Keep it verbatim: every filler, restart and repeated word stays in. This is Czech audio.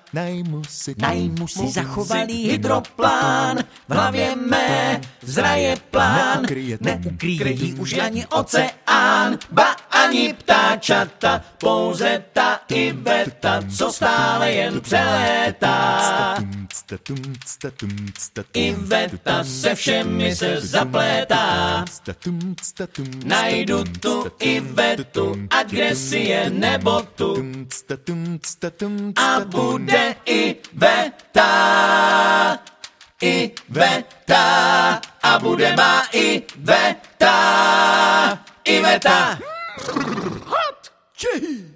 najmu si, najmu si zachovalý hydroplán, v hlavě mé zraje plán, neukryje jí už ani oceán, ba ani ptáčata, pouze ta Iveta, co stále jen přelétá. Iveta se všemi se zaplétá, najdu tu Ivetu, ať kde si je nebo tu, a bude Iveta, Iveta, a bude má Iveta, Iveta.